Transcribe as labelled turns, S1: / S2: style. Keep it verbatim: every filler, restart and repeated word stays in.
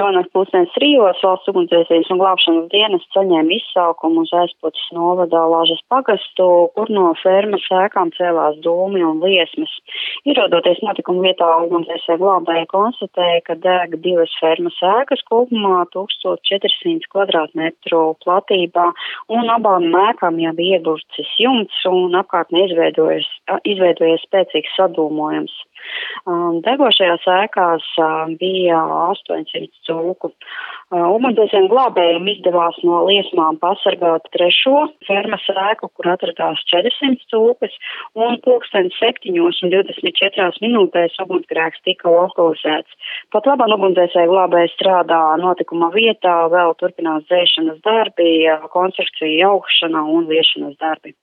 S1: Šonakt pusdienas trijos valsts ugunsdzēsības un glābšanas dienas saņēma izsaukumu uz Aizpuces novada Lāžas pagastu, kur no fermas ēkām cēlās dūmi un liesmas. Ierodoties notikuma vietā, ugunsdzēsēji glābēji konstatēja, ka deg divas fermas ēkas kopumā tūkstoš četrsimt kvadrātmetru platībā, un abām ēkām jau bija ieburcis jumts un apkārtnē izveidojies, izveidojies spēcīgs sadūmojums. Degošajās ēkās bija astoņsimt cūku. Ugunsdzēsējiem glābējiem izdevās no liesmām pasargāt trešo fermas ēku, kur atradās četrsimt cūkas, un pulksten septiņos un divdesmit četrās minūtēs ugunsgrēks tika lokalizēts. Pat labāk ugunsdzēsēji glābēji strādā notikuma vietā, vēl turpinās dzēšanas darbi, konstrukcija jaukšana un viešanas darbi.